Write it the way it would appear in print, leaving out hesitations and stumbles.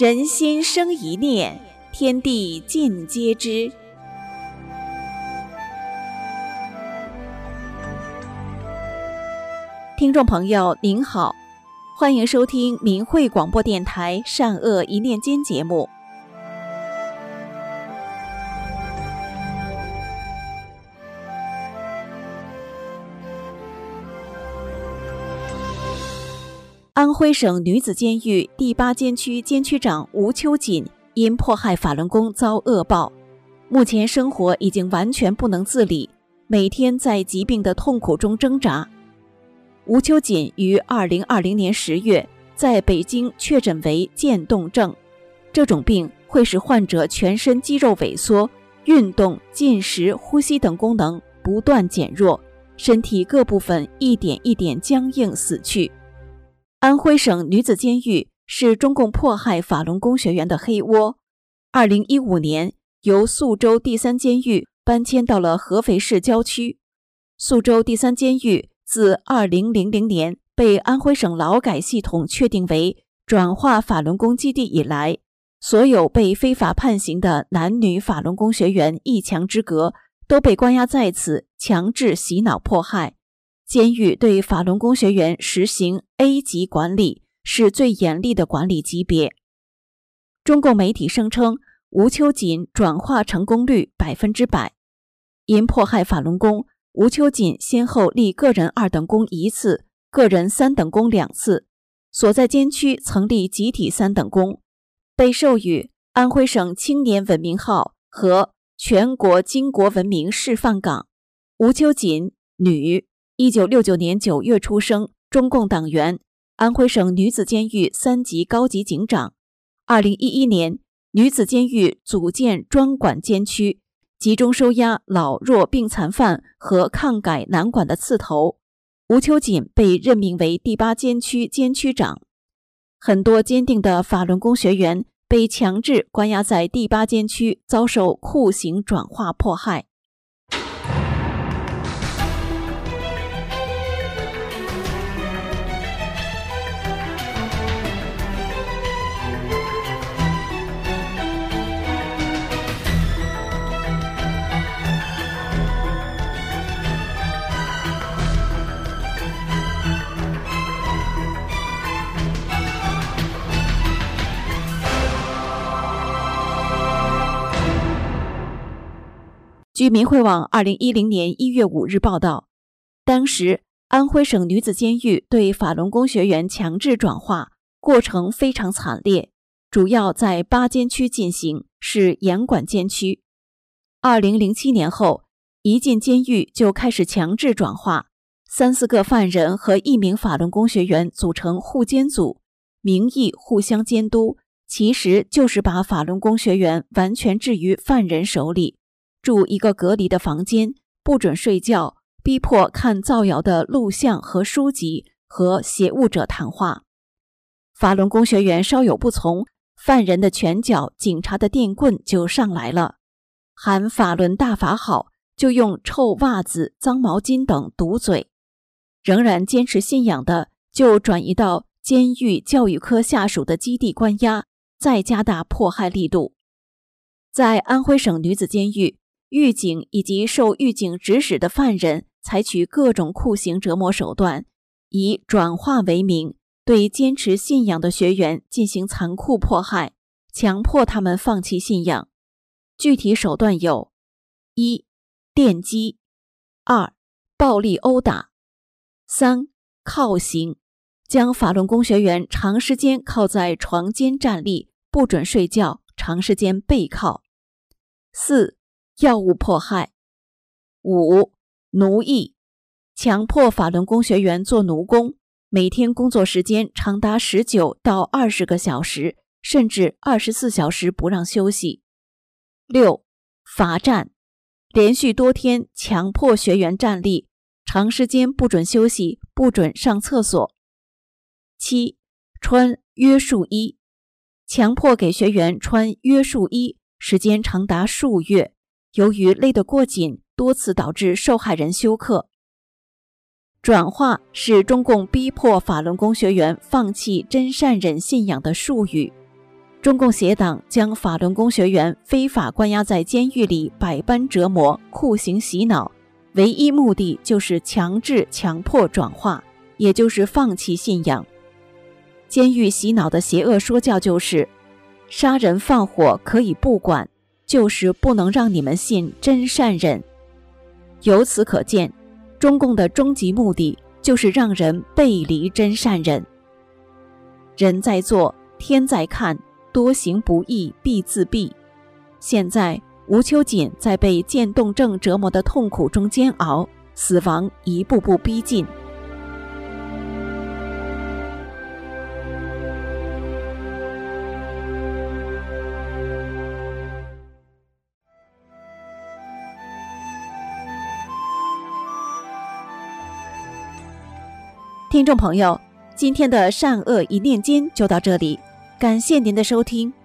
人心生一念，天地尽皆知。听众朋友您好，欢迎收听明慧广播电台善恶一念间节目。安徽省女子监狱第8监区监区长吴秋瑾因迫害法轮功遭恶报，目前生活已经完全不能自理，每天在疾病的痛苦中挣扎。吴秋瑾于2020年10月在北京确诊为渐冻症，这种病会使患者全身肌肉萎缩，运动、进食、呼吸等功能不断减弱，身体各部分一点一点僵硬死去。安徽省女子监狱是中共迫害法轮功学员的黑窝。2015年，由宿州第3监狱搬迁到了合肥市郊区。宿州第3监狱自2000年被安徽省劳改系统确定为转化法轮功基地以来，所有被非法判刑的男女法轮功学员一墙之隔，都被关押在此，强制洗脑迫害。监狱对法轮功学员实行 A 级管理，是最严厉的管理级别。中共媒体声称吴秋瑾转化成功率100%。因迫害法轮功，吴秋瑾先后立个人2等功1次，个人3等功2次，所在监区曾立集体3等功，被授予安徽省青年文明号和全国经国文明示范岗。吴秋瑾，女，1969年9月出生，中共党员，安徽省女子监狱3级高级警长。2011年，女子监狱组建专管监区，集中收押老弱病残犯和抗改难管的刺头。吴秋瑾被任命为第8监区监区长。很多坚定的法轮功学员被强制关押在第8监区，遭受酷刑转化迫害。据民慧网2010年1月5日报道，当时安徽省女子监狱对法轮功学员强制转化过程非常惨烈，主要在8监区进行，是严管监区。2007年后，一进监狱就开始强制转化，3-4个犯人和1名法轮功学员组成护监组，名义互相监督，其实就是把法轮功学员完全置于犯人手里，住一个隔离的房间，不准睡觉，逼迫看造谣的录像和书籍，和挟误者谈话。法轮功学员稍有不从，犯人的拳脚、警察的电棍就上来了，喊法轮大法好，就用臭袜子、脏毛巾等堵嘴。仍然坚持信仰的，就转移到监狱教育科下属的基地关押，再加大迫害力度。在安徽省女子监狱，狱警以及受狱警指使的犯人采取各种酷刑折磨手段，以转化为名，对坚持信仰的学员进行残酷迫害，强迫他们放弃信仰。具体手段有：1. 电击； 2. 暴力殴打； 3. 铐刑，将法轮功学员长时间铐在床间站立，不准睡觉，长时间背铐； 4. 药物迫害； 5. 奴役，强迫法轮功学员做奴工，每天工作时间长达19到20个小时，甚至24小时不让休息。6. 罚站，连续多天强迫学员站立，长时间不准休息，不准上厕所。7. 穿约束衣，强迫给学员穿约束衣，时间长达数月，由于勒得过紧，多次导致受害人休克。转化是中共逼迫法轮功学员放弃真善忍信仰的术语。 中共邪党将法轮功学员非法关押在监狱里，百般折磨、酷刑洗脑，唯一目的就是强制、强迫转化，也就是放弃信仰。监狱洗脑的邪恶说教就是杀人放火可以不管，就是不能让你们信真善忍。由此可见，中共的终极目的就是让人背离真善忍。人在做，天在看，多行不义必自毙。现在吴秋瑾在被渐冻症折磨的痛苦中煎熬，死亡一步步逼近。听众朋友，今天的善恶一念间就到这里，感谢您的收听。